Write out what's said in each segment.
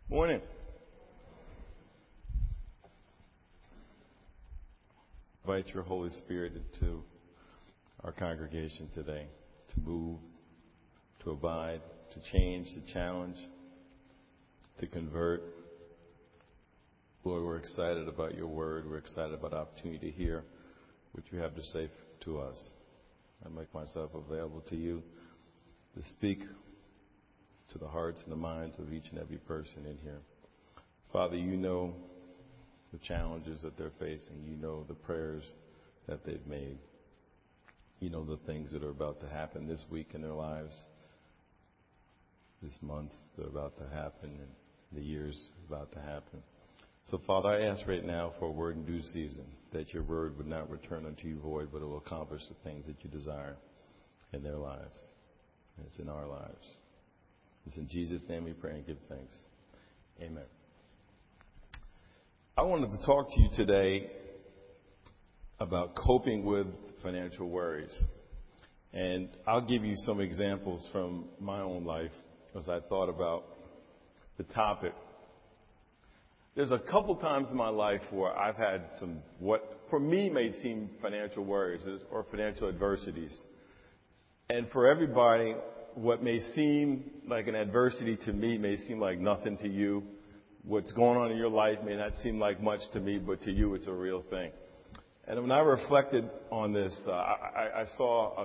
Morning. Invite your Holy Spirit into our congregation today to move, to abide, to change, to challenge, to convert. Lord, we're excited about your word. We're excited about the opportunity to hear what you have to say to us. I make myself available to you to speak to the hearts and the minds of each and every person in here. Father, you know the challenges that they're facing. You know the prayers that they've made. You know the things that are about to happen this week in their lives, this month that are about to happen, and the years about to happen. So, Father, I ask right now for a word in due season, that your word would not return unto you void, but it will accomplish the things that you desire in their lives. And it's in our lives. It's in Jesus' name we pray and give thanks. Amen. I wanted to talk to you today about coping with financial worries. And I'll give you some examples from my own life as I thought about the topic. There's a couple times in my life where I've had some, what for me may seem financial worries or financial adversities. And for everybody, what may seem like an adversity to me may seem like nothing to you. What's going on in your life may not seem like much to me, but to you it's a real thing. And when I reflected on this, I saw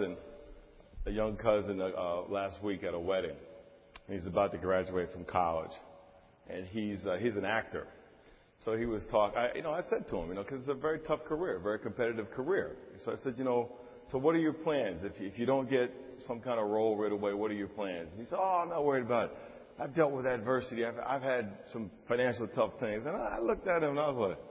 a young cousin last week at a wedding. He's about to graduate from college. And he's an actor. So he was talking, I said to him, because it's a very tough career, very competitive career. So I said, so what are your plans? If you don't get some kind of role right away, what are your plans? And he said, I'm not worried about it. I've dealt with adversity. I've had some financial tough things. And I looked at him and I was like,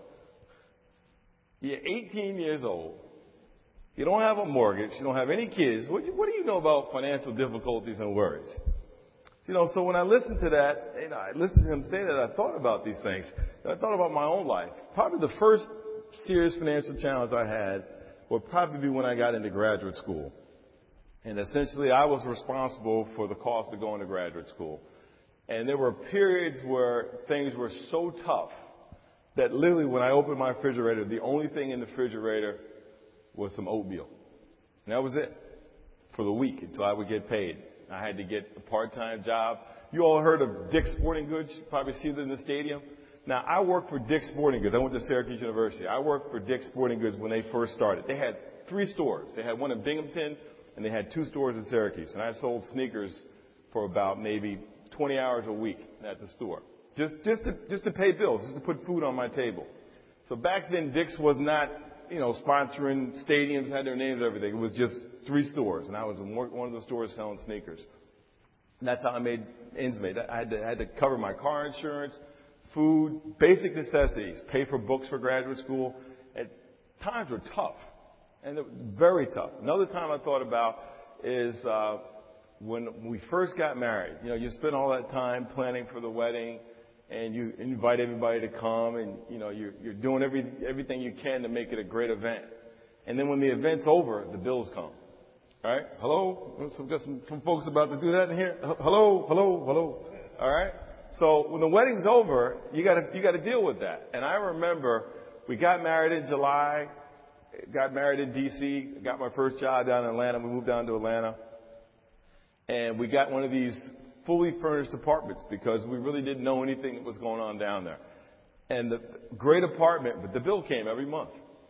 you're 18 years old. You don't have a mortgage. You don't have any kids. What do you know about financial difficulties and worries? So when I listened to that, I listened to him say that, I thought about these things. I thought about my own life. Probably the first serious financial challenge I had would probably be when I got into graduate school. And essentially, I was responsible for the cost of going to graduate school. And there were periods where things were so tough that literally when I opened my refrigerator, the only thing in the refrigerator was some oatmeal. And that was it for the week until I would get paid. I had to get a part-time job. You all heard of Dick's Sporting Goods? You probably see them in the stadium. Now, I worked for Dick's Sporting Goods. I went to Syracuse University. I worked for Dick's Sporting Goods when they first started. They had 3 stores. They had one in Binghamton, and they had 2 stores in Syracuse. And I sold sneakers for about maybe 20 hours a week at the store. Just to pay bills, just to put food on my table. So back then, Dick's was not, sponsoring stadiums, had their names and everything. It was just 3 stores, and I was in one of the stores selling sneakers. And that's how I made ends meet. I had to cover my car insurance, food, basic necessities, pay for books for graduate school. And times were tough, and very tough. Another time I thought about is when we first got married. You spend all that time planning for the wedding, and you invite everybody to come, and you're doing everything you can to make it a great event. And then when the event's over, the bills come. All right? Hello? So we've got some folks about to do that in here. Hello? All right? So when the wedding's over, you got to deal with that. And I remember we got married in July, got married in D.C., got my first job down in Atlanta. We moved down to Atlanta. And we got one of these fully furnished apartments because we really didn't know anything that was going on down there. And the great apartment, but the bill came every month.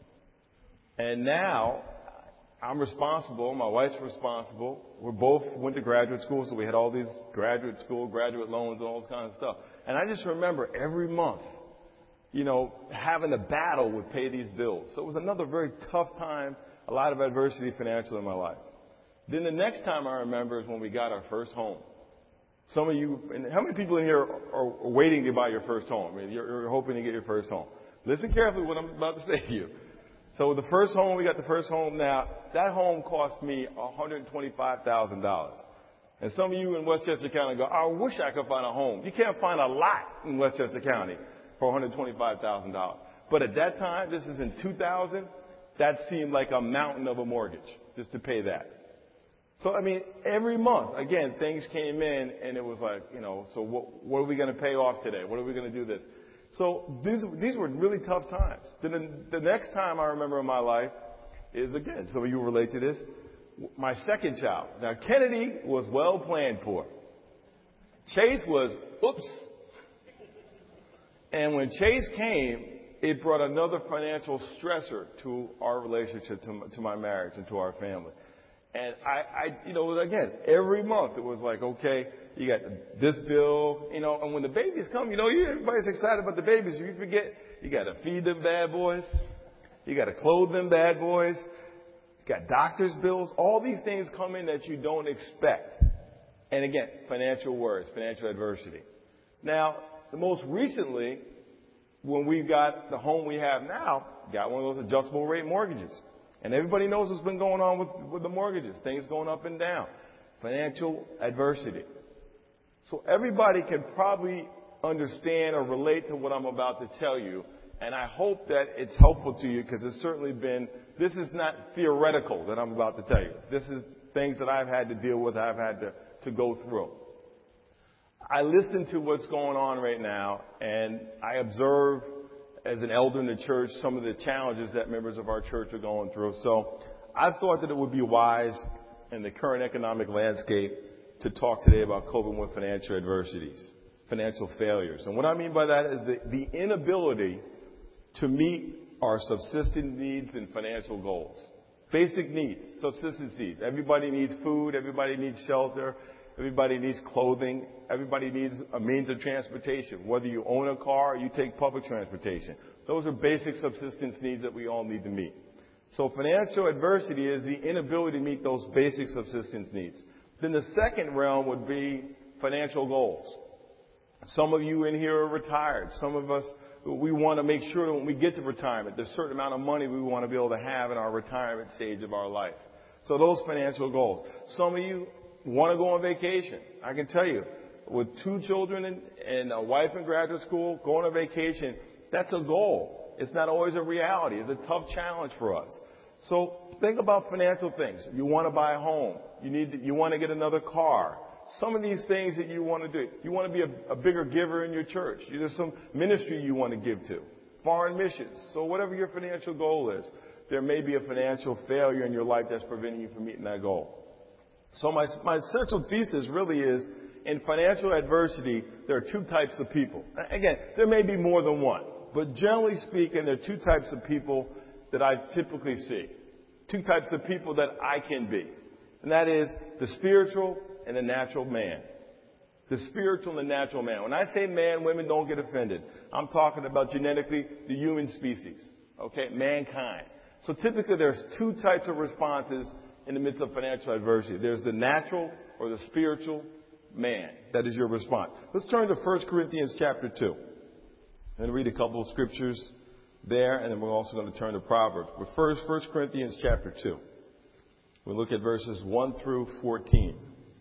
And now I'm responsible. My wife's responsible. We both went to graduate school, so we had all these graduate loans and all this kind of stuff. And I just remember every month, having a battle with pay these bills. So it was another very tough time, a lot of adversity financially in my life. Then the next time I remember is when we got our first home. Some of you, and how many people in here are waiting to buy your first home? I mean, you're hoping to get your first home. Listen carefully what I'm about to say to you. So the first home, we got the first home now. That home cost me $125,000. And some of you in Westchester County go, I wish I could find a home. You can't find a lot in Westchester County for $125,000. But at that time, this is in 2000, that seemed like a mountain of a mortgage just to pay that. So, I mean, every month, again, things came in and it was like, so what are we going to pay off today? What are we going to do this? So these were really tough times. Then the next time I remember in my life is, again, some of you relate to this, my second child. Now, Kennedy was well planned for. Chase was, oops. And when Chase came, it brought another financial stressor to our relationship, to my marriage and to our family. And again, every month it was like, okay, you got this bill, and when the babies come, everybody's excited about the babies. You forget, you got to feed them bad boys. You got to clothe them bad boys. You got doctor's bills. All these things come in that you don't expect. And again, financial worries, financial adversity. Now, the most recently, when we got the home we have now, got one of those adjustable rate mortgages. And everybody knows what's been going on with the mortgages. Things going up and down. Financial adversity. So everybody can probably understand or relate to what I'm about to tell you. And I hope that it's helpful to you because it's certainly been, this is not theoretical that I'm about to tell you. This is things that I've had to deal with, I've had to go through. I listen to what's going on right now and I observe as an elder in the church, some of the challenges that members of our church are going through. So I thought that it would be wise in the current economic landscape to talk today about coping with financial adversities, financial failures. And what I mean by that is the inability to meet our subsistence needs and financial goals. Basic needs, subsistence needs. Everybody needs food. Everybody needs shelter. Everybody needs clothing. Everybody needs a means of transportation, whether you own a car or you take public transportation. Those are basic subsistence needs that we all need to meet. So financial adversity is the inability to meet those basic subsistence needs. Then the second realm would be financial goals. Some of you in here are retired. Some of us, we want to make sure that when we get to retirement, there's a certain amount of money we want to be able to have in our retirement stage of our life. So those financial goals. Some of you want to go on vacation. I can tell you, with 2 children and a wife in graduate school, going on vacation, that's a goal. It's not always a reality. It's a tough challenge for us. So think about financial things. You want to buy a home. You want to get another car. Some of these things that you want to do. You want to be a bigger giver in your church. There's some ministry you want to give to. Foreign missions. So whatever your financial goal is, there may be a financial failure in your life that's preventing you from meeting that goal. So my central thesis really is, in financial adversity, there are 2 types of people. Again, there may be more than one, but generally speaking, there are 2 types of people that I typically see. 2 types of people that I can be. And that is the spiritual and the natural man. The spiritual and the natural man. When I say man, women don't get offended. I'm talking about genetically the human species. Okay? Mankind. So typically there's 2 types of responses in the midst of financial adversity. There's the natural or the spiritual man. That is your response. Let's turn to 1 Corinthians chapter 2. I'm going to read a couple of scriptures there, and then we're also going to turn to Proverbs. But first, 1 Corinthians chapter 2. We'll look at verses 1 through 14.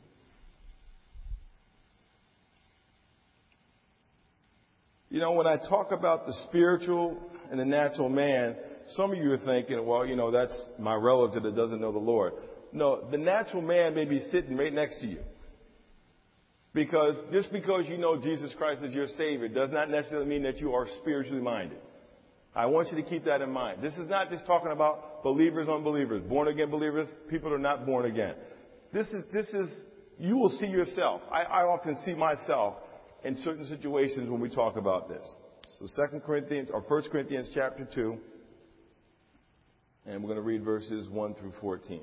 When I talk about the spiritual and the natural man, some of you are thinking, well, that's my relative that doesn't know the Lord. No, the natural man may be sitting right next to you. Because just because you know Jesus Christ is your Savior does not necessarily mean that you are spiritually minded. I want you to keep that in mind. This is not just talking about believers, unbelievers, born again believers, people that are not born again. This is, you will see yourself. I often see myself in certain situations when we talk about this. So 1 Corinthians chapter 2, and we're going to read verses 1 through 14.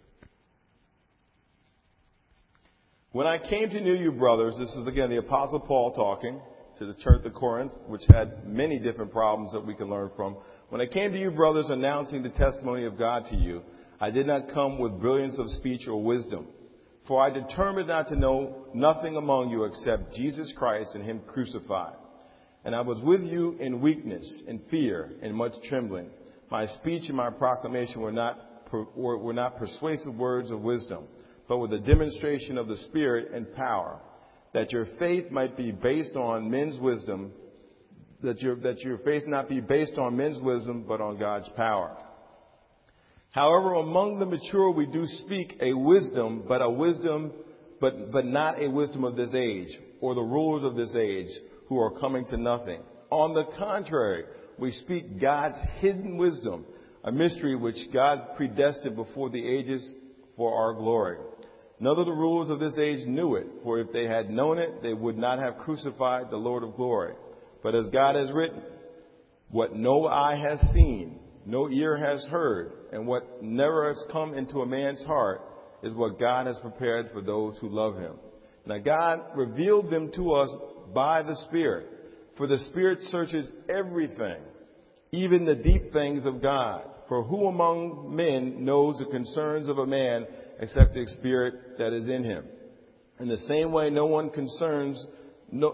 When I came to know you, brothers, this is again the Apostle Paul talking to the church of Corinth, which had many different problems that we can learn from. When I came to you, brothers, announcing the testimony of God to you, I did not come with brilliance of speech or wisdom. For I determined not to know nothing among you except Jesus Christ and Him crucified. And I was with you in weakness, in fear, and much trembling. My speech and my proclamation were not persuasive words of wisdom, but with a demonstration of the Spirit and power, that your faith might be based on men's wisdom, that your faith not be based on men's wisdom, but on God's power. However, among the mature we do speak a wisdom, but not a wisdom of this age, or the rulers of this age, who are coming to nothing. On the contrary, we speak God's hidden wisdom, a mystery which God predestined before the ages for our glory. None of the rulers of this age knew it, for if they had known it, they would not have crucified the Lord of glory. But as God has written, what no eye has seen, no ear has heard, and what never has come into a man's heart is what God has prepared for those who love him. Now God revealed them to us by the Spirit, for the Spirit searches everything, even the deep things of God. For who among men knows the concerns of a man except the Spirit that is in him? In the same way, no one knows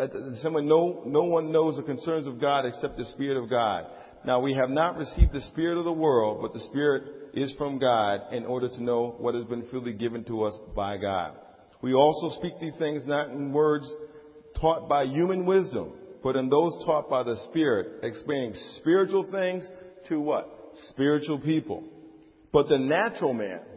the concerns of God except the Spirit of God. Now we have not received the spirit of the world, but the Spirit is from God, in order to know what has been freely given to us by God. We also speak these things not in words taught by human wisdom, but in those taught by the Spirit, explaining spiritual things to what? Spiritual people. But the natural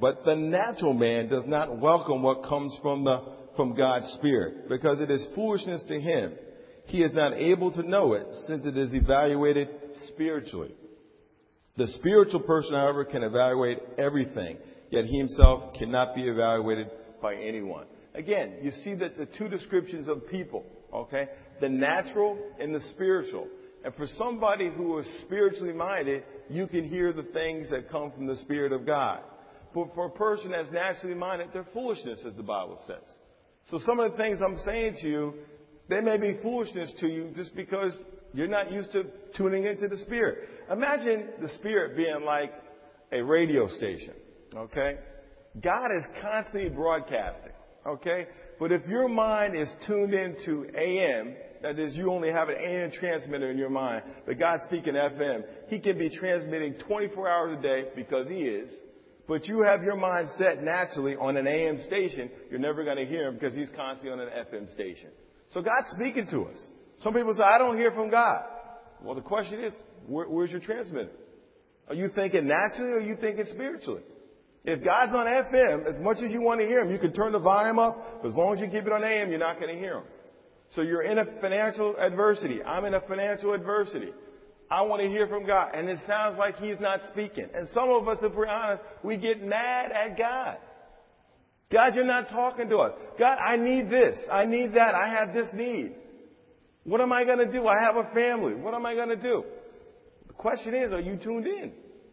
man does not welcome what comes from God's Spirit, because it is foolishness to him. He is not able to know it, since it is evaluated spiritually. The spiritual person, however, can evaluate everything, yet he himself cannot be evaluated by anyone. Again, you see that the two descriptions of people, okay? The natural and the spiritual. And for somebody who is spiritually minded, you can hear the things that come from the Spirit of God. But for a person that's naturally minded, they're foolishness, as the Bible says. So some of the things I'm saying to you, they may be foolishness to you just because you're not used to tuning into the Spirit. Imagine the Spirit being like a radio station, okay? God is constantly broadcasting, okay? But if your mind is tuned into AM, that is, you only have an AM transmitter in your mind, but God's speaking FM, He can be transmitting 24 hours a day because He is. But you have your mind set naturally on an AM station, you're never going to hear Him because He's constantly on an FM station. So God's speaking to us. Some people say, I don't hear from God. Well, the question is, where's your transmitter? Are you thinking naturally or are you thinking spiritually? If God's on FM, as much as you want to hear Him, you can turn the volume up. But as long as you keep it on AM, you're not going to hear Him. So you're in a financial adversity. I'm in a financial adversity. I want to hear from God. And it sounds like He's not speaking. And some of us, if we're honest, we get mad at God. God, you're not talking to us. God, I need this. I need that. I have this need. What am I going to do? I have a family. What am I going to do? The question is, are you tuned in?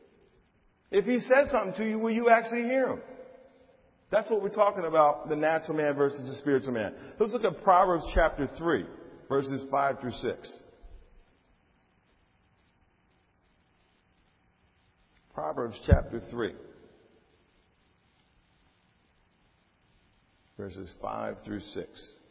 If He says something to you, will you actually hear Him? That's what we're talking about, the natural man versus the spiritual man. Let's look at Proverbs chapter 3, verses 5 through 6. Proverbs chapter 3, verses 5 through 6.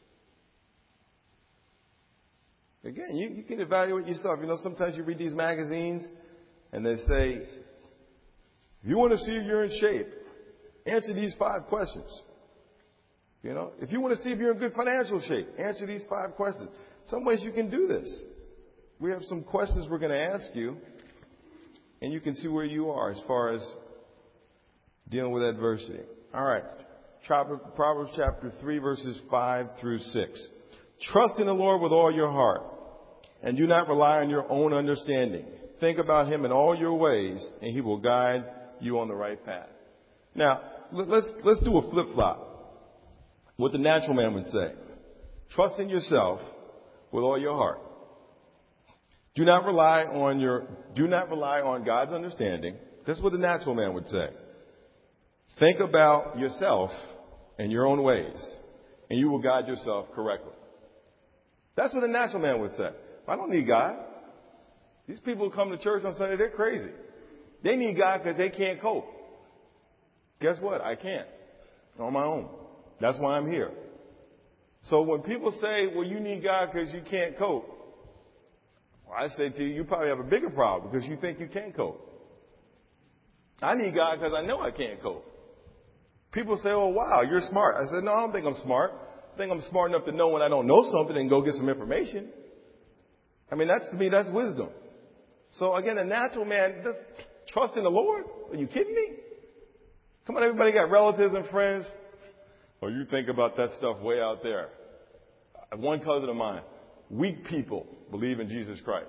Again, you can evaluate yourself. You know, sometimes you read these magazines and they say, if you want to see if you're in shape, answer these 5 questions. You know, if you want to see if you're in good financial shape, answer these 5 questions. Some ways you can do this. We have some questions we're going to ask you, and you can see where you are as far as dealing with adversity. All right. Proverbs chapter 3, verses 5 through 6. Trust in the Lord with all your heart, and do not rely on your own understanding. Think about Him in all your ways, and He will guide you on the right path. Now, let's do a flip-flop. What the natural man would say. Trust in yourself with all your heart. Do not rely on God's understanding. That's what the natural man would say. Think about yourself and your own ways, and you will guide yourself correctly. That's what the natural man would say. I don't need God. These people who come to church on Sunday, they're crazy. They need God because they can't cope. Guess what? I can't. On my own. That's why I'm here. So when people say, well, you need God because you can't cope, well, I say to you, you probably have a bigger problem because you think you can cope. I need God because I know I can't cope. People say, oh, wow, you're smart. I said, no, I don't think I'm smart. I think I'm smart enough to know when I don't know something and go get some information. I mean, to me, that's wisdom. So again, the natural man, Trust in the Lord? Are you kidding me? Come on, everybody got relatives and friends. Or you think about that stuff way out there. One cousin of mine, weak people believe in Jesus Christ.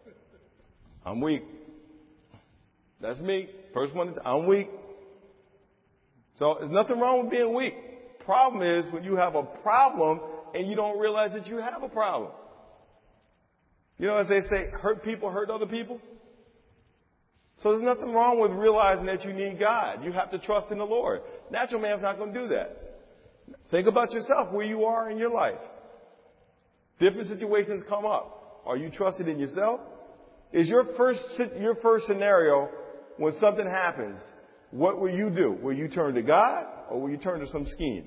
I'm weak. That's me. First one, I'm weak. So there's nothing wrong with being weak. Problem is when you have a problem and you don't realize that you have a problem. You know, as they say, hurt people hurt other people. So there's nothing wrong with realizing that you need God. You have to trust in the Lord. Natural man's not going to do that. Think about yourself, where you are in your life. Different situations come up. Are you trusting in yourself? Is your first scenario when something happens, what will you do? Will you turn to God or will you turn to some scheme?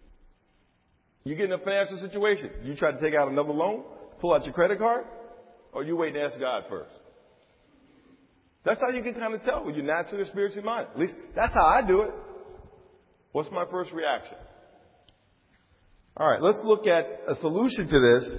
You get in a financial situation. You try to take out another loan, pull out your credit card, or you wait and ask God first? That's how you can kind of tell when you're naturally or spiritually minded. At least that's how I do it. What's my first reaction? All right, let's look at a solution to this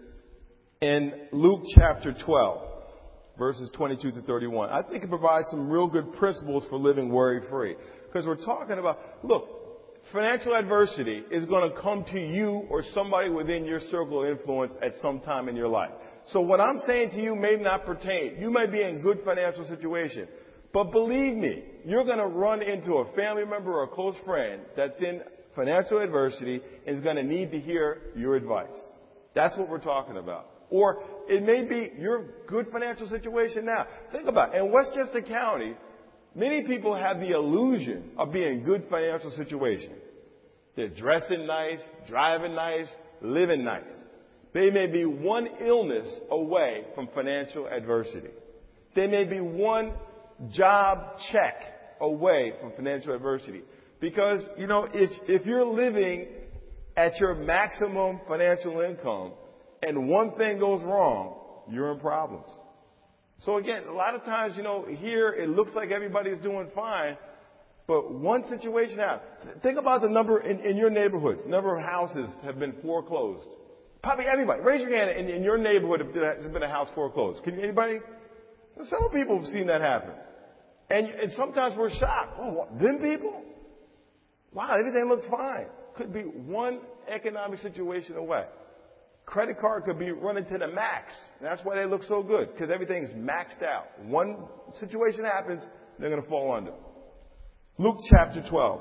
in Luke chapter 12, verses 22 to 31. I think it provides some real good principles for living worry-free. Because we're talking about, look, financial adversity is going to come to you or somebody within your circle of influence at some time in your life. So what I'm saying to you may not pertain. You may be in good financial situation. But believe me, you're going to run into a family member or a close friend that's in financial adversity and is going to need to hear your advice. That's what we're talking about. Or it may be your good financial situation now. Think about it. In Westchester County, many people have the illusion of being in good financial situation. They're dressing nice, driving nice, living nice. They may be one illness away from financial adversity. They may be one job check away from financial adversity. Because, you know, if you're living at your maximum financial income and one thing goes wrong, you're in problems. So again, a lot of times, you know, here it looks like everybody's doing fine, but one situation happens. Think about the number in your neighborhoods. The number of houses have been foreclosed. Probably everybody. Raise your hand in your neighborhood if there's been a house foreclosed. Can anybody? Some people have seen that happen. And sometimes we're shocked. Oh, what, them people? Wow, everything looks fine. Could be one economic situation away. Credit card could be running to the max. And that's why they look so good, because everything's maxed out. One situation happens, they're going to fall under. Luke chapter 12,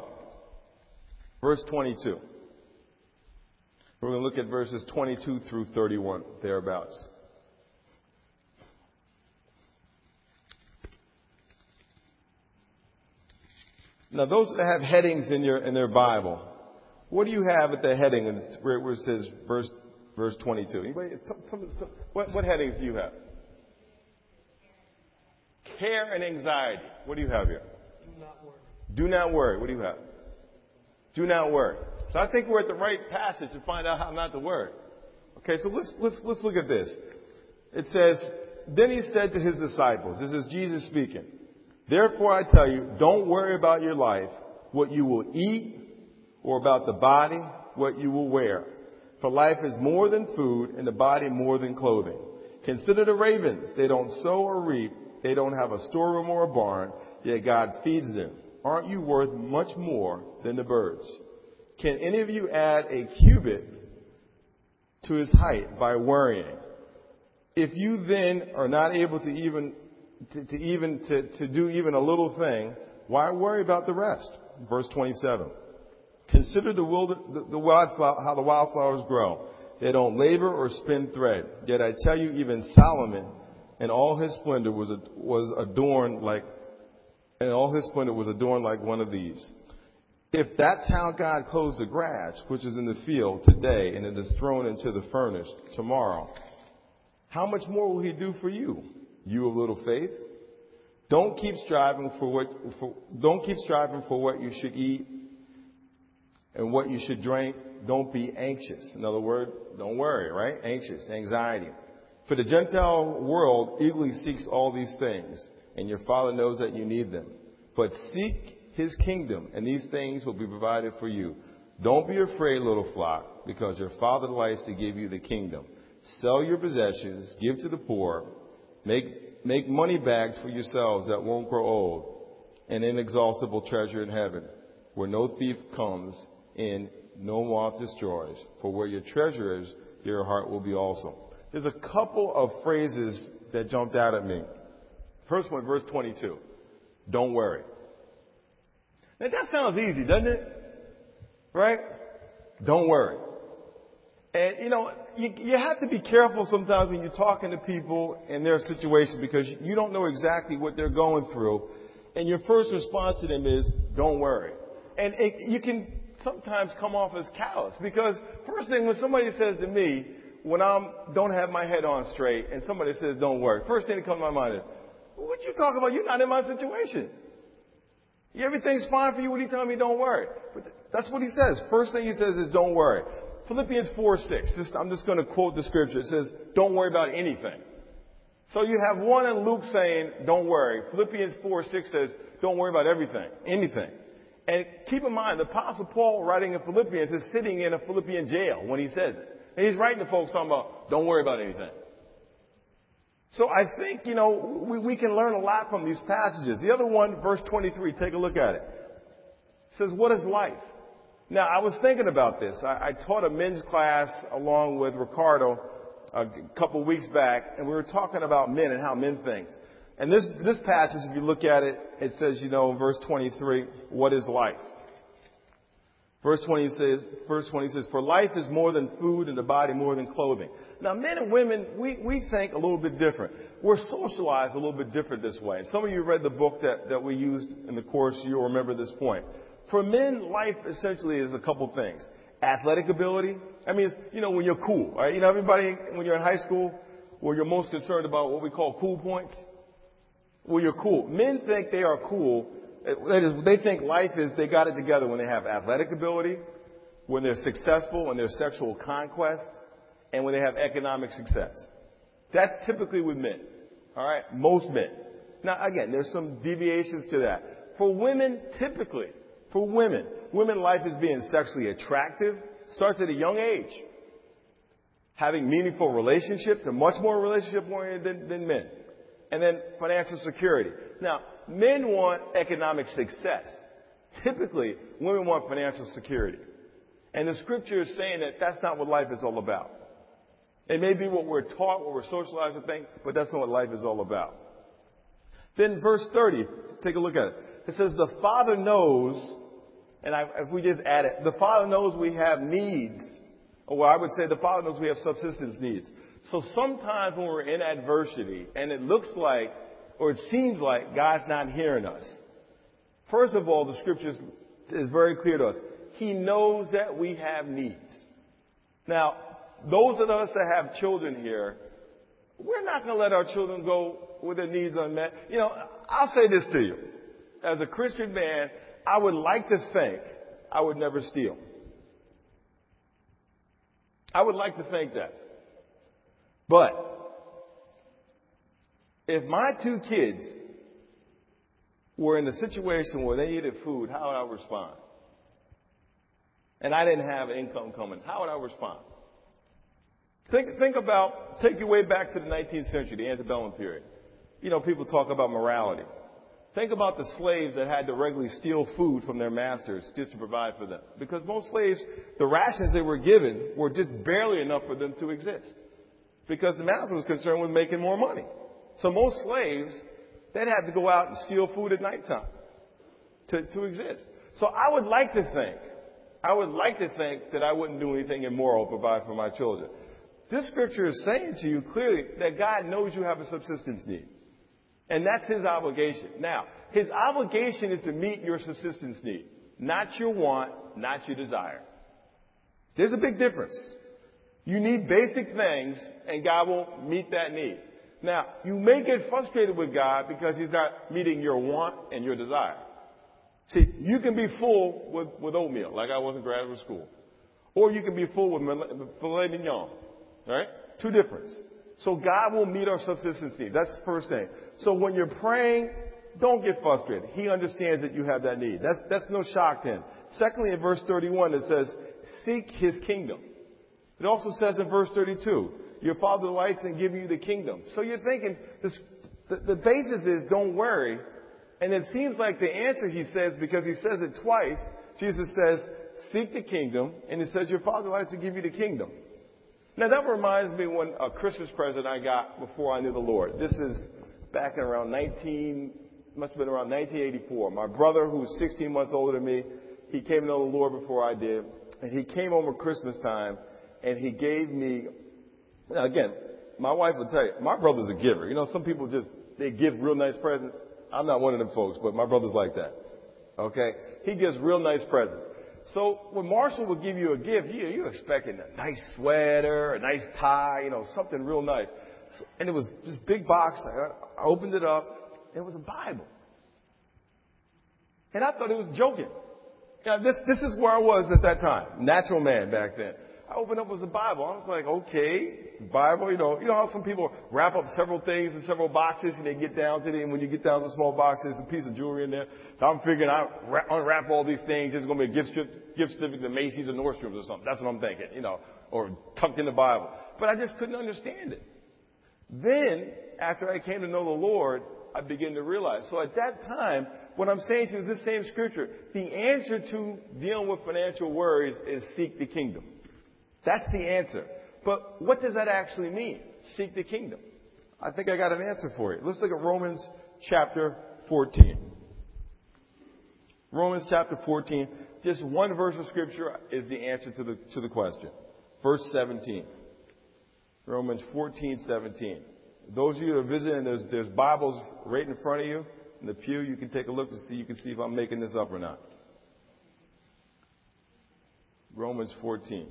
verse 22. We're going to look at verses 22 through 31, thereabouts. Now, those that have headings in their Bible, what do you have at the heading where it says verse 22? Anybody? What headings do you have? Care and anxiety. What do you have here? Do not worry. Do not worry. What do you have? Do not worry. So I think we're at the right passage to find out how not to worry. Okay, so let's look at this. It says, then he said to his disciples, this is Jesus speaking, therefore I tell you, don't worry about your life, what you will eat, or about the body, what you will wear. For life is more than food, and the body more than clothing. Consider the ravens. They don't sow or reap. They don't have a storeroom or a barn, yet God feeds them. Aren't you worth much more than the birds? Can any of you add a cubit to his height by worrying? If you then are not able to do even a little thing, why worry about the rest? Verse 27. Consider how the wildflowers grow. They don't labor or spin thread. Yet I tell you, even Solomon in all his splendor was adorned like one of these. If that's how God clothes the grass, which is in the field today, and it is thrown into the furnace tomorrow, how much more will he do for you, you of little faith? Don't keep striving for what you should eat and what you should drink. Don't be anxious. In other words, don't worry, right? Anxious, anxiety. For the Gentile world eagerly seeks all these things, and your Father knows that you need them. But seek his kingdom, and these things will be provided for you. Don't be afraid, little flock, because your Father delights to give you the kingdom. Sell your possessions, give to the poor, make make money bags for yourselves that won't grow old, an inexhaustible treasure in heaven, where no thief comes in, no moth destroys. For where your treasure is, your heart will be also. There's a couple of phrases that jumped out at me. First one, verse 22. Don't worry. Now that sounds easy, doesn't it? Right? Don't worry. And you have to be careful sometimes when you're talking to people in their situation, because you don't know exactly what they're going through. And your first response to them is, don't worry. And you can sometimes come off as callous, because first thing when somebody says to me, when I don't have my head on straight and somebody says, don't worry, first thing that comes to my mind is, what you talking about? You're not in my situation. Everything's fine for you. What are you telling me? Don't worry. But that's what he says. First thing he says is, don't worry. Philippians 4:6. I'm just going to quote the scripture. It says, don't worry about anything. So you have one in Luke saying, don't worry. Philippians 4:6 says, don't worry about everything, anything. And keep in mind, the Apostle Paul, writing in Philippians, is sitting in a Philippian jail when he says it. And he's writing to folks talking about, don't worry about anything. So I think, we can learn a lot from these passages. The other one, verse 23, take a look at it. It says, what is life? Now, I was thinking about this. I taught a men's class along with Ricardo a couple weeks back, and we were talking about men and how men think. And this passage, if you look at it, it says, in verse 23, what is life? Verse 20 says, for life is more than food and the body more than clothing. Now, men and women, we think a little bit different. We're socialized a little bit different this way. And some of you read the book that we used in the course. You'll remember this point. For men, life essentially is a couple things. Athletic ability. I mean, when you're cool, right? Everybody, when you're in high school, where you're most concerned about what we call cool points. Well, you're cool. Men think they are cool. They think life is, they got it together when they have athletic ability, when they're successful in their sexual conquest, and when they have economic success. That's typically with men. All right? Most men. Now, again, there's some deviations to that. For women, typically, women life is being sexually attractive, starts at a young age. Having meaningful relationships, are much more relationship-oriented than men. And then financial security. Now, men want economic success. Typically, women want financial security. And the scripture is saying that that's not what life is all about. It may be what we're taught, what we're socialized to think, but that's not what life is all about. Then verse 30, take a look at it. It says, the Father knows, and if we just add it, the Father knows we have needs. Or I would say the Father knows we have subsistence needs. So sometimes when we're in adversity and it looks like, or it seems like God's not hearing us, first of all, the scripture is very clear to us. He knows that we have needs. Now, those of us that have children here, we're not going to let our children go with their needs unmet. I'll say this to you. As a Christian man, I would like to think I would never steal. I would like to think that. But if my two kids were in a situation where they needed food, how would I respond? And I didn't have income coming, how would I respond? Think about, take your way back to the 19th century, the antebellum period. People talk about morality. Think about the slaves that had to regularly steal food from their masters just to provide for them. Because most slaves, the rations they were given were just barely enough for them to exist. Because the master was concerned with making more money. So most slaves, they'd have to go out and steal food at nighttime to exist. So I would like to think that I wouldn't do anything immoral to provide for my children. This scripture is saying to you clearly that God knows you have a subsistence need. And that's His obligation. Now, His obligation is to meet your subsistence need. Not your want, not your desire. There's a big difference. You need basic things, and God will meet that need. Now, you may get frustrated with God because He's not meeting your want and your desire. See, you can be full with oatmeal, like I was in graduate school. Or you can be full with filet mignon. Right? Two difference. So God will meet our subsistence needs. That's the first thing. So when you're praying, don't get frustrated. He understands that you have that need. That's no shock to Him. Secondly, in verse 31, it says, seek His kingdom. It also says in verse 32, your Father delights in giving you the kingdom. So you're thinking, this The basis is don't worry. And it seems like the answer he says, because he says it twice, Jesus says, seek the kingdom, and he says, your Father likes to give you the kingdom. Now that reminds me when a Christmas present I got before I knew the Lord. This is back in around 1984. My brother, who's 16 months older than me, he came to know the Lord before I did. And he came home at Christmas time, and he gave me, now again, my wife will tell you, my brother's a giver. You know, some people they give real nice presents. I'm not one of them folks, but my brother's like that. Okay? He gives real nice presents. So when Marshall would give you a gift, you're expecting a nice sweater, a nice tie, something real nice. And it was this big box. I opened it up. It was a Bible. And I thought he was joking. This is where I was at that time. Natural man back then. I opened up, it was a Bible. I was like, okay, Bible, you know how some people wrap up several things in several boxes and they get down to it, and when you get down to the small box, there's a piece of jewelry in there. So I'm figuring I'll unwrap all these things. There's going to be a gift certificate to Macy's or Nordstrom's or something. That's what I'm thinking, or tucked in the Bible. But I just couldn't understand it. Then, after I came to know the Lord, I began to realize. So at that time, what I'm saying to you is this same scripture. The answer to dealing with financial worries is seek the kingdom. That's the answer. But what does that actually mean? Seek the kingdom. I think I got an answer for you. Let's look at Romans chapter 14. Romans chapter 14. Just one verse of scripture is the answer to the question. Verse 17. Romans 14:17. Those of you that are visiting, there's Bibles right in front of you in the pew. You can take a look to see. You can see if I'm making this up or not. Romans 14.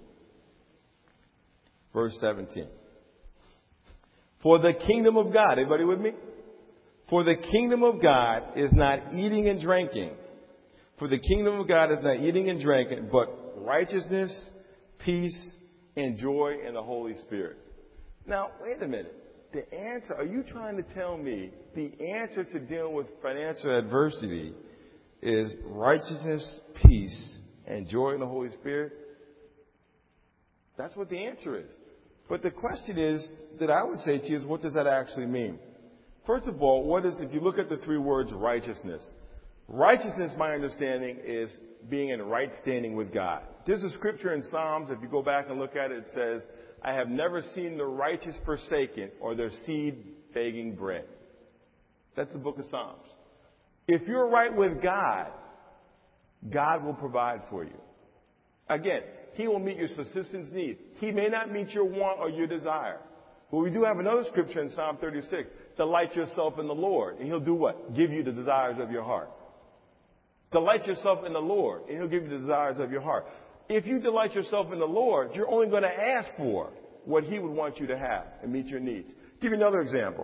Verse 17. For the kingdom of God, everybody with me? For the kingdom of God is not eating and drinking. For the kingdom of God is not eating and drinking, but righteousness, peace, and joy in the Holy Spirit. Now, wait a minute. The answer, are you trying to tell me the answer to dealing with financial adversity is righteousness, peace, and joy in the Holy Spirit? That's what the answer is. But the question is, that I would say to you, is what does that actually mean? First of all, if you look at the three words righteousness. Righteousness, my understanding, is being in right standing with God. There's a scripture in Psalms, if you go back and look at it, it says, I have never seen the righteous forsaken or their seed begging bread. That's the book of Psalms. If you're right with God, God will provide for you. Again, He will meet your subsistence need. He may not meet your want or your desire. But we do have another scripture in Psalm 36. Delight yourself in the Lord, and He'll do what? Give you the desires of your heart. Delight yourself in the Lord, and He'll give you the desires of your heart. If you delight yourself in the Lord, you're only going to ask for what He would want you to have and meet your needs. Give you another example.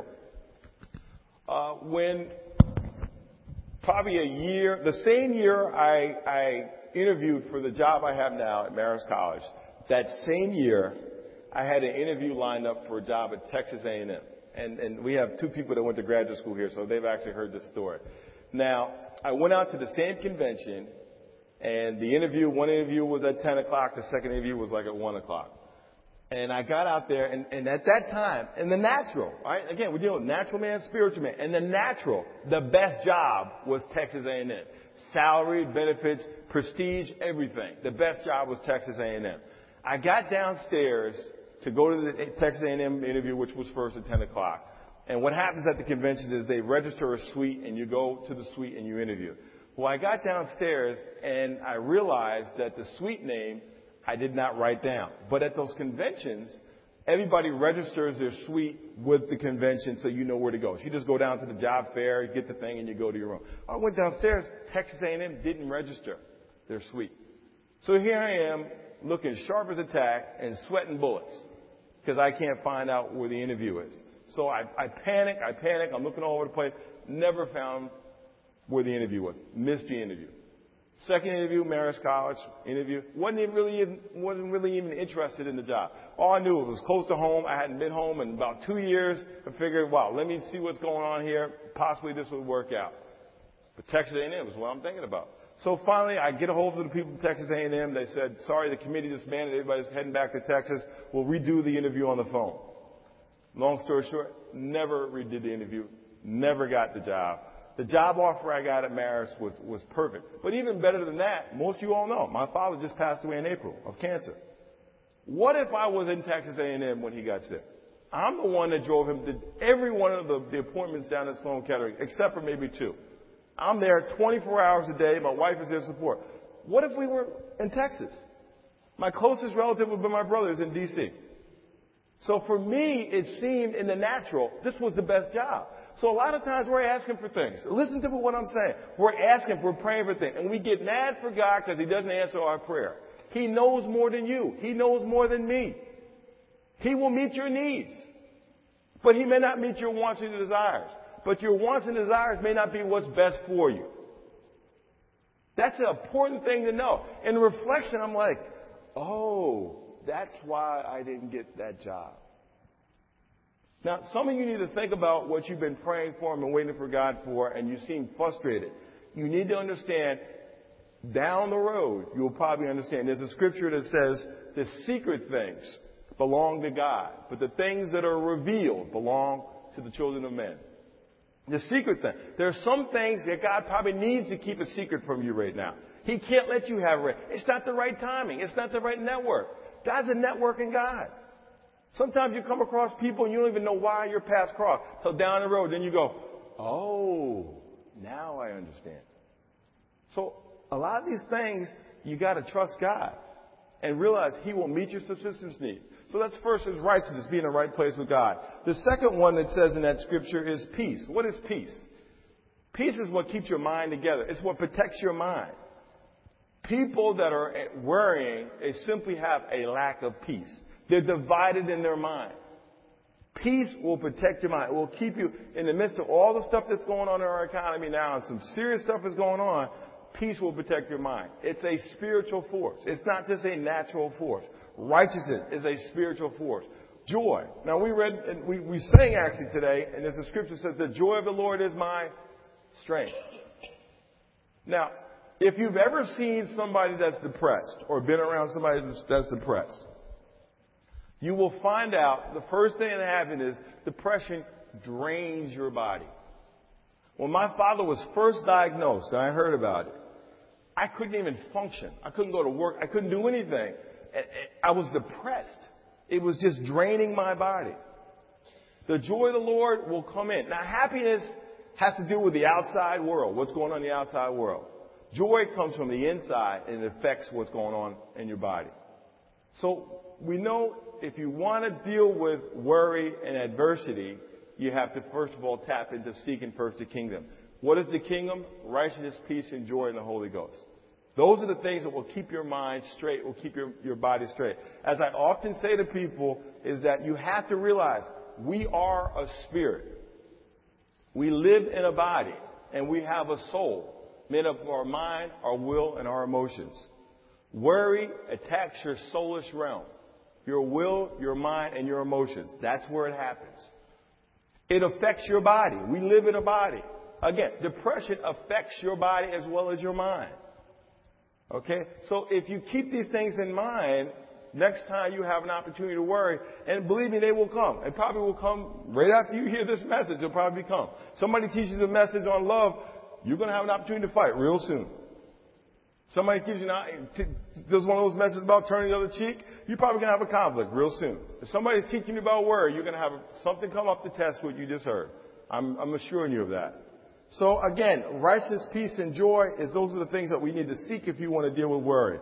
When probably the same year I interviewed for the job I have now at Marist College, that same year I had an interview lined up for a job at Texas A&M. And we have two people that went to graduate school here, so they've actually heard this story. Now, I went out to the same convention, and one interview was at 10 o'clock, the second interview was like at 1 o'clock. And I got out there, and at that time, in the natural, right? Again, we're dealing with natural man, spiritual man. And the natural, the best job was Texas A&M. Salary, benefits, prestige, everything. The best job was Texas A&M. I got downstairs to go to the Texas A&M interview, which was first at 10 o'clock. And what happens at the convention is they register a suite, and you go to the suite and you interview. Well, I got downstairs, and I realized that the suite name I did not write down. But at those conventions, everybody registers their suite with the convention so you know where to go. So you just go down to the job fair, you get the thing, and you go to your room. I went downstairs. Texas A&M didn't register their suite. So here I am looking sharp as a tack and sweating bullets because I can't find out where the interview is. So I panic. I'm looking all over the place. Never found where the interview was. Missed the interview. Second interview, Marist College interview. Wasn't really even interested in the job. All I knew, it was close to home. I hadn't been home in about 2 years. I figured, wow, let me see what's going on here. Possibly this would work out. But Texas A&M is what I'm thinking about. So finally, I get a hold of the people from Texas A&M. They said, sorry, the committee disbanded. Everybody's heading back to Texas. We'll redo the interview on the phone. Long story short, never redid the interview. never got the job. The job offer I got at Marist was perfect. But even better than that, most of you all know, my father just passed away in April of cancer. What if I was in Texas A&M when he got sick? I'm the one that drove him to every one of the appointments down at Sloan Kettering, except for maybe 2. I'm there 24 hours a day. My wife is there to support. What if we were in Texas? My closest relative would be my brothers in D.C. So for me, it seemed in the natural, this was the best job. So a lot of times we're asking for things. Listen to what I'm saying. We're asking, we're praying for things. And we get mad for God because He doesn't answer our prayer. He knows more than you. He knows more than me. He will meet your needs. But He may not meet your wants and desires. But your wants and desires may not be what's best for you. That's an important thing to know. In reflection, I'm like, oh, that's why I didn't get that job. Now, some of you need to think about what you've been praying for and been waiting for God for, and you seem frustrated. You need to understand, down the road, you'll probably understand. There's a scripture that says the secret things belong to God, but the things that are revealed belong to the children of men. The secret thing. There are some things that God probably needs to keep a secret from you right now. He can't let you have it. It's not the right timing. It's not the right network. God's a networking God. Sometimes you come across people and you don't even know why your paths cross. So down the road, then you go, oh, now I understand. So a lot of these things, you got to trust God and realize He will meet your subsistence need. So that's first is righteousness, being in the right place with God. The second one that says in that scripture is peace. What is peace? Peace is what keeps your mind together. It's what protects your mind. People that are worrying, they simply have a lack of peace. They're divided in their mind. Peace will protect your mind. It will keep you in the midst of all the stuff that's going on in our economy now, and some serious stuff is going on. Peace will protect your mind. It's a spiritual force. It's not just a natural force. Righteousness is a spiritual force. Joy. Now we sang actually today, and there's a scripture that says, the joy of the Lord is my strength. Now, if you've ever seen somebody that's depressed or been around somebody that's depressed, you will find out the first thing that happens is depression drains your body. When my father was first diagnosed and I heard about it, I couldn't even function. I couldn't go to work. I couldn't do anything. I was depressed. It was just draining my body. The joy of the Lord will come in. Now, happiness has to do with the outside world, what's going on in the outside world. Joy comes from the inside and it affects what's going on in your body. So we know if you want to deal with worry and adversity, you have to first of all tap into seeking first the kingdom. What is the kingdom? Righteousness, peace, and joy in the Holy Ghost. Those are the things that will keep your mind straight, will keep your body straight. As I often say to people, is that you have to realize we are a spirit. We live in a body, and we have a soul made up of our mind, our will, and our emotions. Worry attacks your soulish realm, your will, your mind, and your emotions. That's where it happens. It affects your body. We live in a body. Again, depression affects your body as well as your mind. Okay? So if you keep these things in mind, next time you have an opportunity to worry, and believe me, they will come. It probably will come right after you hear this message. It'll probably come. Somebody teaches a message on love, you're going to have an opportunity to fight real soon. Somebody gives you does one of those messages about turning the other cheek, you're probably going to have a conflict real soon. If somebody's teaching you about worry, you're going to have something come up to test what you just heard. I'm assuring you of that. So again, righteousness, peace, and joy those are the things that we need to seek if you want to deal with worry.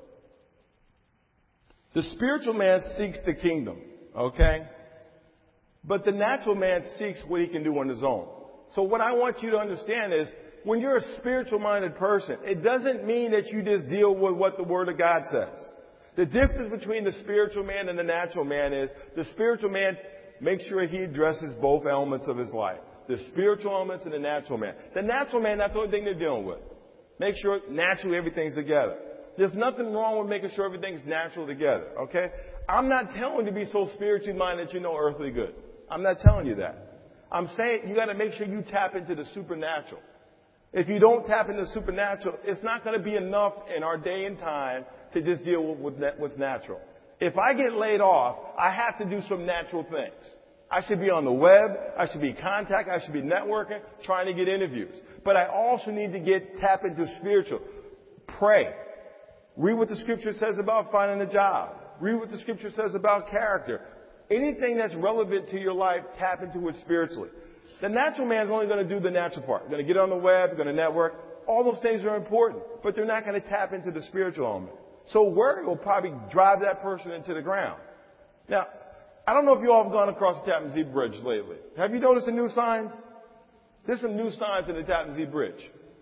The spiritual man seeks the kingdom, okay? But the natural man seeks what he can do on his own. So what I want you to understand is, when you're a spiritual-minded person, it doesn't mean that you just deal with what the Word of God says. The difference between the spiritual man and the natural man is, the spiritual man makes sure he addresses both elements of his life. The spiritual elements and the natural man. The natural man, that's the only thing they're dealing with. Make sure naturally everything's together. There's nothing wrong with making sure everything's natural together, okay? I'm not telling you to be so spiritually minded that you know earthly good. I'm not telling you that. I'm saying you got to make sure you tap into the supernatural. If you don't tap into the supernatural, it's not going to be enough in our day and time to just deal with what's natural. If I get laid off, I have to do some natural things. I should be on the web. I should be contacting. I should be networking, trying to get interviews. But I also need to tap into spiritual. Pray. Read what the Scripture says about finding a job. Read what the Scripture says about character. Anything that's relevant to your life, tap into it spiritually. The natural man is only going to do the natural part. Going to get on the web, going to network. All those things are important, but they're not going to tap into the spiritual element. So worry will probably drive that person into the ground. Now, I don't know if you all have gone across the Tappan Zee Bridge lately. Have you noticed the new signs? There's some new signs in the Tappan Zee Bridge.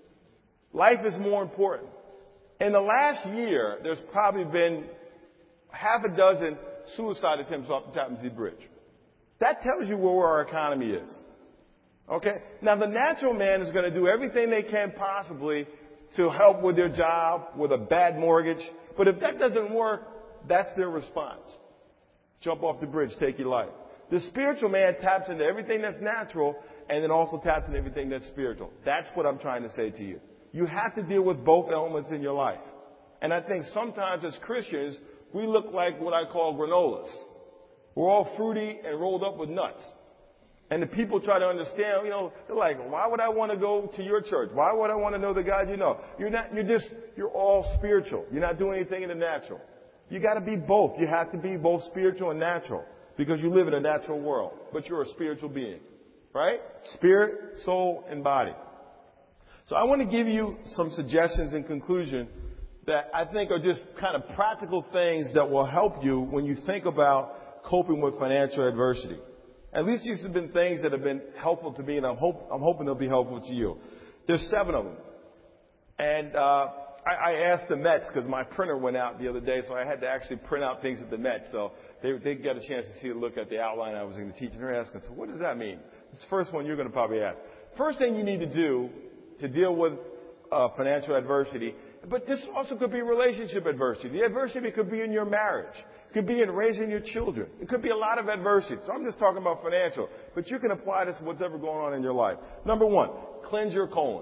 Life is more important. In the last year, there's probably been half a dozen suicide attempts off the Tappan Zee Bridge. That tells you where our economy is. Okay? Now, the natural man is going to do everything they can possibly to help with their job, with a bad mortgage. But if that doesn't work, that's their response. Jump off the bridge, take your life. The spiritual man taps into everything that's natural and then also taps into everything that's spiritual. That's what I'm trying to say to you. You have to deal with both elements in your life. And I think sometimes as Christians, we look like what I call granolas. We're all fruity and rolled up with nuts. And the people try to understand, they're like, why would I want to go to your church? Why would I want to know the God you know? You're all spiritual. You're not doing anything in the natural. You got to be both. You have to be both spiritual and natural because you live in a natural world, but you're a spiritual being, right? Spirit, soul, and body. So I want to give you some suggestions in conclusion that I think are just kind of practical things that will help you when you think about coping with financial adversity. At least these have been things that have been helpful to me, and I'm hoping they'll be helpful to you. There's 7 of them. And I asked the Mets because my printer went out the other day, so I had to actually print out things at the Mets. So they got a chance to see a look at the outline I was going to teach, and they're asking, so what does that mean? This first one you're going to probably ask. First thing you need to do to deal with financial adversity, but this also could be relationship adversity. The adversity could be in your marriage. It could be in raising your children. It could be a lot of adversity. So I'm just talking about financial, but you can apply this to what's ever going on in your life. Number 1, cleanse your colon.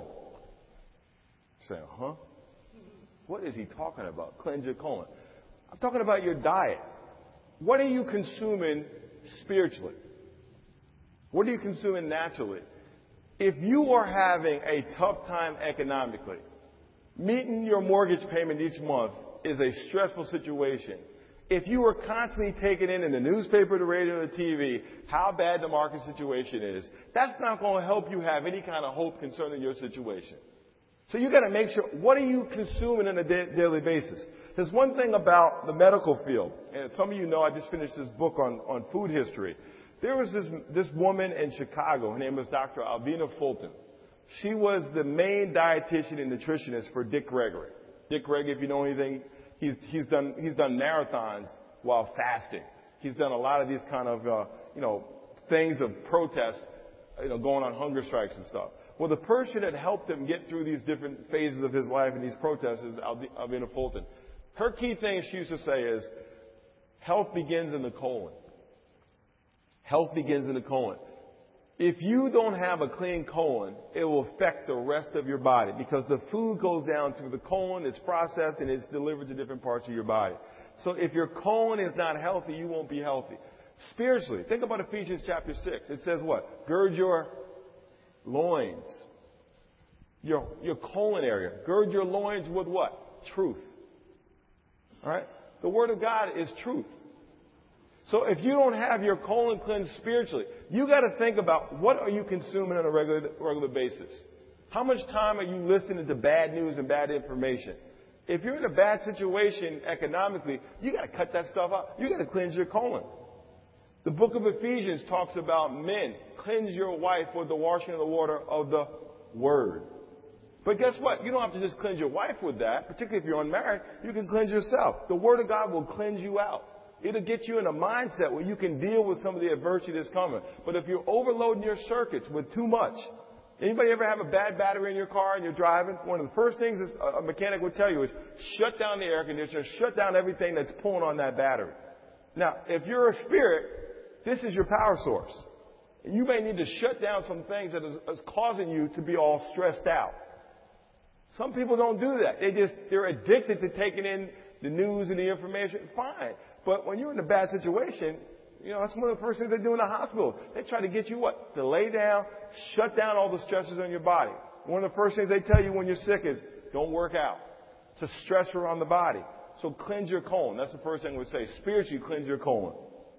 You say, huh? What is he talking about? Cleanse your colon. I'm talking about your diet. What are you consuming spiritually? What are you consuming naturally? If you are having a tough time economically, meeting your mortgage payment each month is a stressful situation. If you are constantly taking in the newspaper, the radio, the TV, how bad the market situation is, that's not going to help you have any kind of hope concerning your situation. So you got to make sure, what are you consuming on a daily basis? There's one thing about the medical field, and some of you know I just finished this book on food history. There was this woman in Chicago. Her name was Dr. Alvina Fulton. She was the main dietitian and nutritionist for Dick Gregory. Dick Gregory, if you know anything, he's done marathons while fasting. He's done a lot of these kind of things of protest, going on hunger strikes and stuff. Well, the person that helped him get through these different phases of his life and these protests is Alvina Fulton. Her key thing she used to say is, health begins in the colon. Health begins in the colon. If you don't have a clean colon, it will affect the rest of your body because the food goes down through the colon, it's processed, and it's delivered to different parts of your body. So if your colon is not healthy, you won't be healthy. Spiritually, think about Ephesians chapter 6. It says what? Gird your loins. Your colon area. Gird your loins with what? Truth. All right? The Word of God is truth. So if you don't have your colon cleansed spiritually, you got to think about what are you consuming on a regular basis. How much time are you listening to bad news and bad information? If you're in a bad situation economically, you got to cut that stuff out. You got to cleanse your colon. The book of Ephesians talks about men. Cleanse your wife with the washing of the water of the Word. But guess what? You don't have to just cleanse your wife with that, particularly if you're unmarried. You can cleanse yourself. The Word of God will cleanse you out. It'll get you in a mindset where you can deal with some of the adversity that's coming. But if you're overloading your circuits with too much, anybody ever have a bad battery in your car and you're driving? One of the first things a mechanic would tell you is shut down the air conditioner, shut down everything that's pulling on that battery. Now, if you're a spirit, this is your power source. And you may need to shut down some things that is causing you to be all stressed out. Some people don't do that. They're addicted to taking in the news and the information. Fine. But when you're in a bad situation, You know, that's one of the first things they do in the hospital. They try to get you what? To lay down, shut down all the stresses on your body. One of the first things they tell you when you're sick is don't work out. It's a stressor on the body. So cleanse your colon. That's the first thing I would say. Spiritually, cleanse your colon.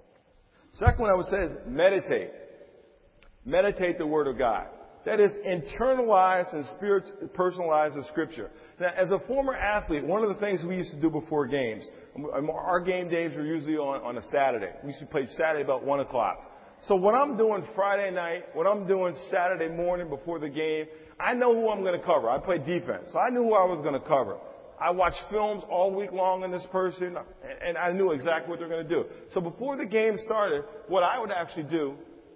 Second one I would say is meditate. Meditate the Word of God. That is, internalize and personalize the Scripture. Now, as a former athlete, one of the things we used to do before games, our game days were usually on a Saturday. We used to play Saturday about 1 o'clock. So what I'm doing Friday night, what I'm doing Saturday morning before the game, I know who I'm going to cover. I play defense, so I knew who I was going to cover. I watched films all week long on this person, and I knew exactly what they're going to do. So before the game started, what I would actually do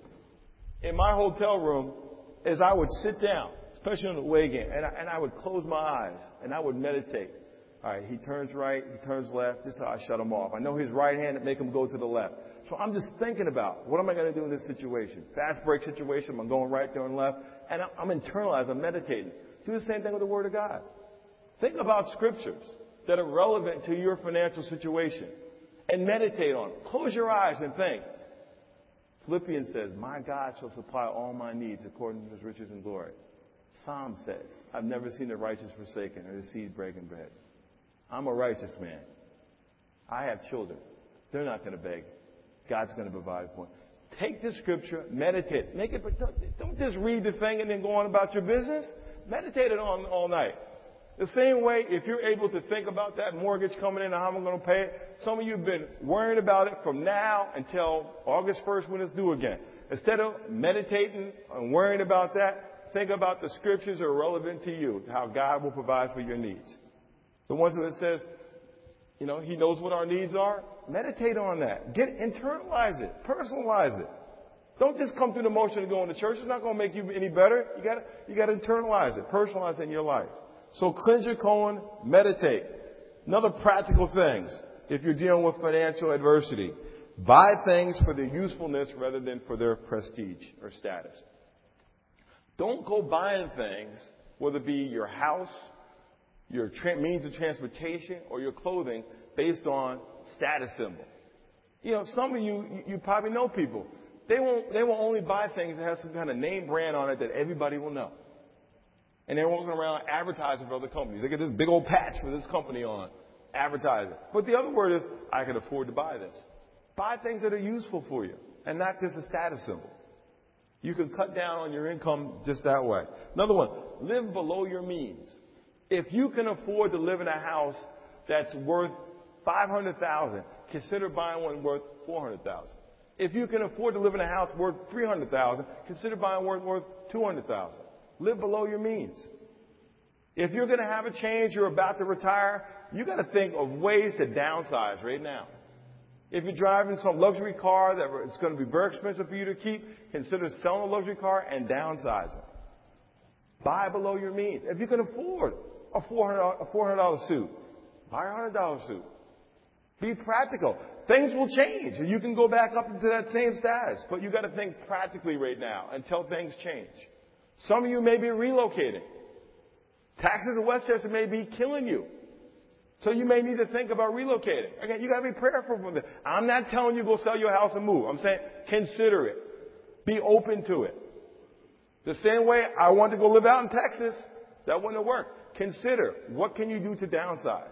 in my hotel room is I would sit down, especially on the away game, and I would close my eyes, and I would meditate. All right, he turns right, he turns left. This is how I shut him off. I know his right hand to make him go to the left. So I'm just thinking about, what am I going to do in this situation? Fast break situation, I'm going right there and left. And I'm internalizing, I'm meditating. Do the same thing with the Word of God. Think about scriptures that are relevant to your financial situation and meditate on them. Close your eyes and think. Philippians says, my God shall supply all my needs according to his riches and glory. Psalm says, I've never seen the righteous forsaken or the seed breaking bread. I'm a righteous man. I have children. They're not going to beg. God's going to provide for them. Take the scripture, meditate. Make it, don't just read the thing and then go on about your business. Meditate it on all night. The same way, if you're able to think about that mortgage coming in and how I'm going to pay it, some of you have been worrying about it from now until August 1st when it's due again. Instead of meditating and worrying about that, think about the scriptures that are relevant to you, how God will provide for your needs. The ones that says, you know, he knows what our needs are. Meditate on that. Internalize it. Personalize it. Don't just come through the motion of going to church. It's not going to make you any better. You got to internalize it. Personalize it in your life. So cleanse your colon, meditate. Another practical things, if you're dealing with financial adversity, buy things for their usefulness rather than for their prestige or status. Don't go buying things, whether it be your house, your means of transportation, or your clothing, based on status symbol. You know, some of you probably know people. They will only buy things that have some kind of name brand on it that everybody will know. And they're walking around advertising for other companies. They get this big old patch for this company on advertising. But the other word is, I can afford to buy this. Buy things that are useful for you and not just a status symbol. You can cut down on your income just that way. Another one, live below your means. If you can afford to live in a house that's worth $500,000, consider buying one worth $400,000. If you can afford to live in a house worth $300,000, consider buying one worth $200,000. Live below your means. If you're going to have a change, you're about to retire, you got to think of ways to downsize right now. If you're driving some luxury car that it's going to be very expensive for you to keep, consider selling a luxury car and downsizing. Buy below your means. If you can afford a $400 suit, buy a $100 suit. Be practical. Things will change, and you can go back up into that same status. But you got to think practically right now until things change. Some of you may be relocating. Taxes in Westchester may be killing you. So you may need to think about relocating. Again, you got to be prayerful for this. I'm not telling you go sell your house and move. I'm saying consider it. Be open to it. The same way I wanted to go live out in Texas, that wouldn't have worked. Consider, what can you do to downsize?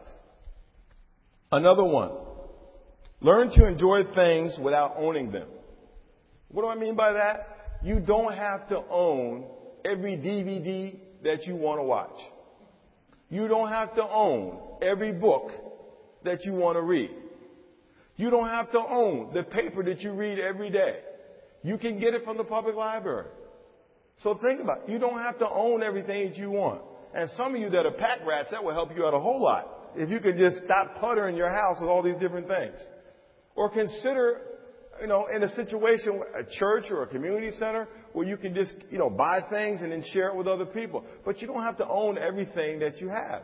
Another one. Learn to enjoy things without owning them. What do I mean by that? You don't have to own every DVD that you want to watch. You don't have to own every book that you want to read. You don't have to own the paper that you read every day. You can get it from the public library. So think about it. You don't have to own everything that you want. And some of you that are pack rats, that will help you out a whole lot. If you could just stop cluttering your house with all these different things. Or consider, in a situation, a church or a community center, where you can just, buy things and then share it with other people. But you don't have to own everything that you have.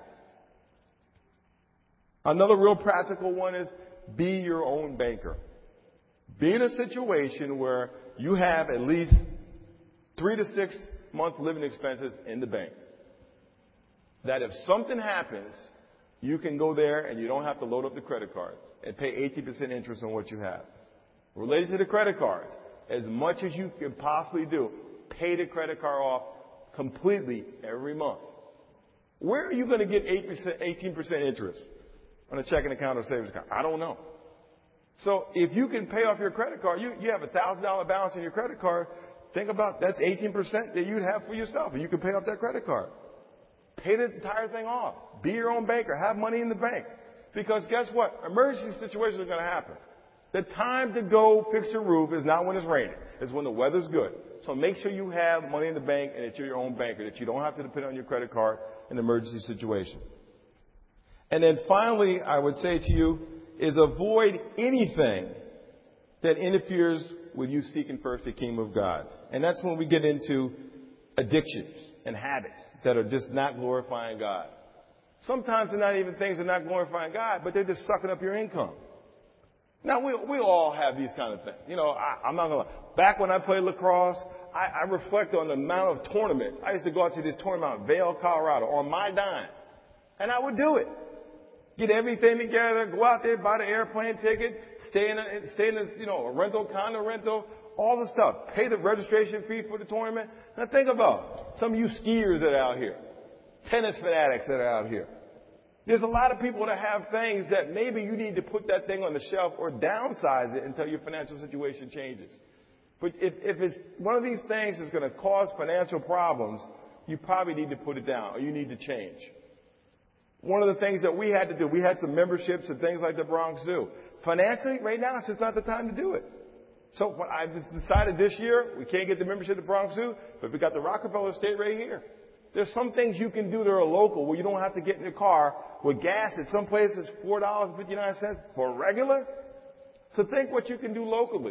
Another real practical one is be your own banker. Be in a situation where you have at least 3 to 6 months living expenses in the bank. That if something happens, you can go there and you don't have to load up the credit card and pay 80% interest on what you have. Related to the credit cards, as much as you can possibly do, pay the credit card off completely every month. Where are you going to get 18% interest on a checking account or savings account? I don't know. So if you can pay off your credit card, you have a $1,000 balance in your credit card. Think about that's 18% that you'd have for yourself, and you can pay off that credit card. Pay the entire thing off. Be your own banker. Have money in the bank. Because guess what? Emergency situations are going to happen. The time to go fix your roof is not when it's raining. It's when the weather's good. So make sure you have money in the bank and that you're your own banker, that you don't have to depend on your credit card in an emergency situation. And then finally, I would say to you is avoid anything that interferes with you seeking first the kingdom of God. And that's when we get into addictions and habits that are just not glorifying God. Sometimes they're not even things that are not glorifying God, but they're just sucking up your income. Now, we all have these kind of things. You know, I'm not going to lie. Back when I played lacrosse, I reflect on the amount of tournaments. I used to go out to this tournament in Vail, Colorado on my dime. And I would do it. Get everything together, go out there, buy the airplane ticket, stay in a rental, condo rental, all the stuff. Pay the registration fee for the tournament. Now think about some of you skiers that are out here, tennis fanatics that are out here. There's a lot of people that have things that maybe you need to put that thing on the shelf or downsize it until your financial situation changes. But if it's one of these things that's going to cause financial problems, you probably need to put it down or you need to change. One of the things that we had to do, we had some memberships and things like the Bronx Zoo. Financially, right now, it's just not the time to do it. So when I just decided this year, we can't get the membership at the Bronx Zoo, but we got the Rockefeller Estate right here. There's some things you can do that are local where you don't have to get in your car with gas at some places $4.59 for regular. So think what you can do locally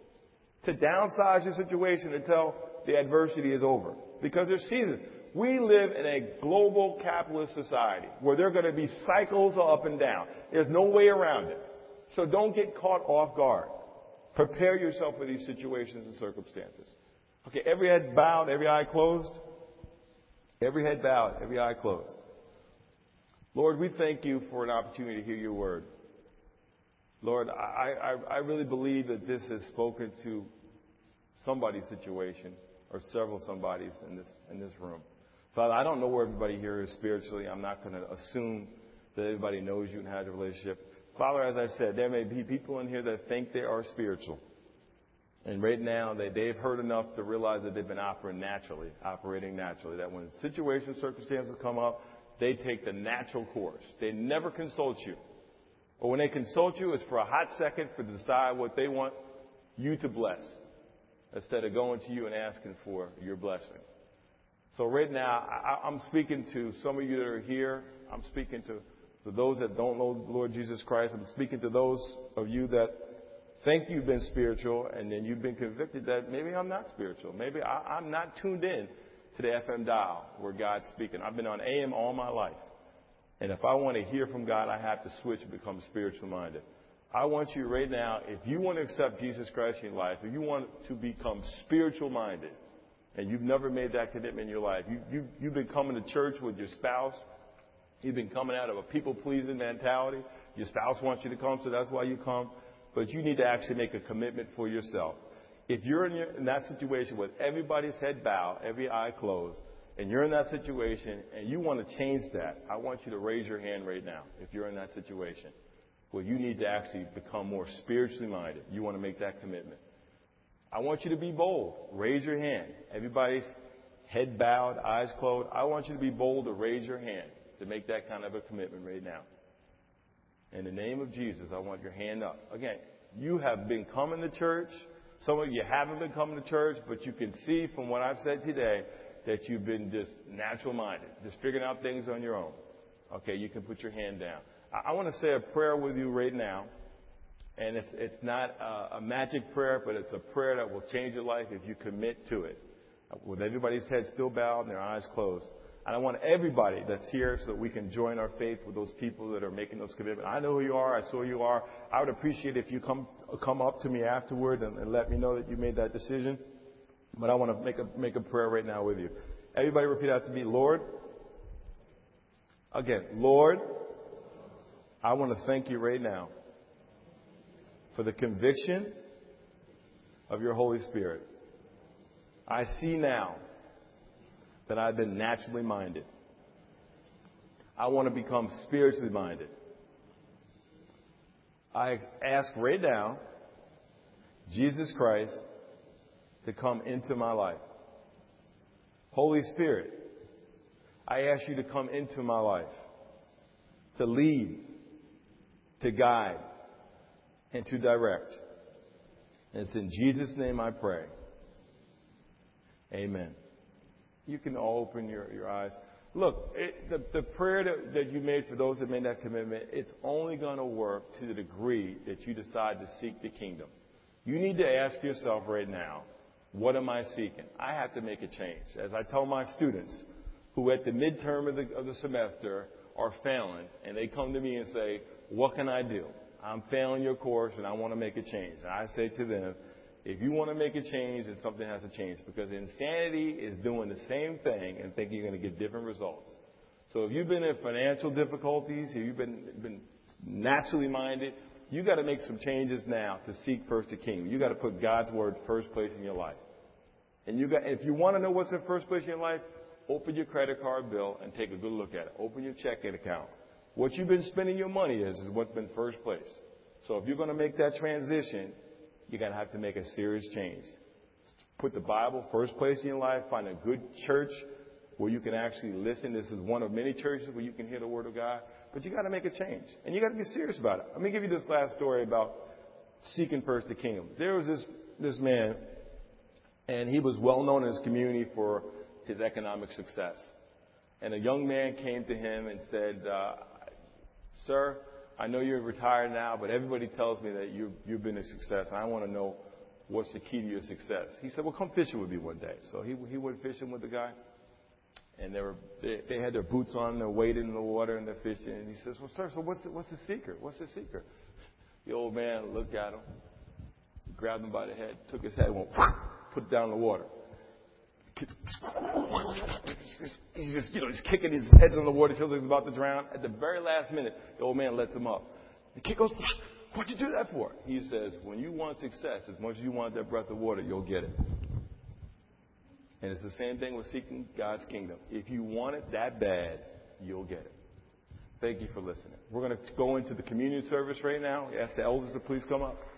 to downsize your situation until the adversity is over. Because there's seasons. We live in a global capitalist society where there are going to be cycles of up and down. There's no way around it. So don't get caught off guard. Prepare yourself for these situations and circumstances. Okay, every head bowed, every eye closed. Every head bowed, every eye closed. Lord, we thank you for an opportunity to hear your word. Lord, I really believe that this has spoken to somebody's situation or several somebodies in this room. Father, I don't know where everybody here is spiritually. I'm not going to assume that everybody knows you and has a relationship. Father, as I said, there may be people in here that think they are spiritual. And right now, they've heard enough to realize that they've been operating naturally, that when situations, circumstances come up, they take the natural course. They never consult you. Or when they consult you, it's for a hot second to decide what they want you to bless, instead of going to you and asking for your blessing. So right now, I'm speaking to some of you that are here. I'm speaking to those that don't know the Lord Jesus Christ. I'm speaking to those of you that think you've been spiritual and then you've been convicted that maybe I'm not spiritual. Maybe I'm not tuned in to the FM dial where God's speaking. I've been on AM all my life. And if I want to hear from God, I have to switch and become spiritual minded. I want you right now, if you want to accept Jesus Christ in your life, if you want to become spiritual minded, and you've never made that commitment in your life, you've been coming to church with your spouse, you've been coming out of a people-pleasing mentality, your spouse wants you to come, so that's why you come, but you need to actually make a commitment for yourself. If you're in that situation with everybody's head bowed, every eye closed, and you're in that situation and you want to change that, I want you to raise your hand right now if you're in that situation where you need to actually become more spiritually minded. You want to make that commitment. I want you to be bold. Raise your hand. Everybody's head bowed, eyes closed. I want you to be bold to raise your hand to make that kind of a commitment right now. In the name of Jesus, I want your hand up. Again, you have been coming to church. Some of you haven't been coming to church, but you can see from what I've said today that you've been just natural-minded, just figuring out things on your own. Okay, you can put your hand down. I want to say a prayer with you right now. And it's not a magic prayer, but it's a prayer that will change your life if you commit to it. With everybody's head still bowed and their eyes closed. And I want everybody that's here so that we can join our faith with those people that are making those commitments. I know who you are. I saw who you are. I would appreciate if you come up to me afterward and let me know that you made that decision. But I want to make a prayer right now with you. Everybody repeat after me. Lord. Again, Lord, I want to thank you right now for the conviction of your Holy Spirit. I see now that I've been naturally minded. I want to become spiritually minded. I ask right now Jesus Christ to come into my life. Holy Spirit, I ask you to come into my life, to lead, to guide, and to direct. And it's in Jesus' name I pray. Amen. You can all open your eyes. Look, the prayer that you made for those that made that commitment, it's only going to work to the degree that you decide to seek the kingdom. You need to ask yourself right now, what am I seeking? I have to make a change. As I tell my students who at the midterm of the semester are failing, and they come to me and say, what can I do? I'm failing your course and I want to make a change. And I say to them, if you want to make a change, then something has to change, because insanity is doing the same thing and thinking you're going to get different results. So if you've been in financial difficulties, if you've been naturally minded, you got to make some changes now to seek first the kingdom. You got to put God's word first place in your life. And if you want to know what's in first place in your life, open your credit card bill and take a good look at it. Open your checking account. What you've been spending your money is what's been first place. So if you're going to make that transition, you're going to have to make a serious change. Put the Bible first place in your life. Find a good church where you can actually listen. This is one of many churches where you can hear the Word of God. But you got to make a change. And you got to be serious about it. Let me give you this last story about seeking first the kingdom. There was this man, and he was well known in his community for his economic success. And a young man came to him and said, sir, I know you're retired now, but everybody tells me that you've been a success, and I want to know what's the key to your success. He said, well, come fishing with me one day. So he went fishing with the guy, and they had their boots on, they're wading in the water, and they're fishing. And he says, well, sir, so what's the secret? What's the secret? The old man looked at him, grabbed him by the head, took his head, and went, put it down in the water. He's just, he's kicking his heads in the water, feels like he's about to drown. At the very last minute, the old man lets him up. The kid goes, what'd you do that for? He says, when you want success, as much as you want that breath of water, you'll get it. And it's the same thing with seeking God's kingdom. If you want it that bad, you'll get it. Thank you for listening. We're going to go into the communion service right now. Ask the elders to please come up.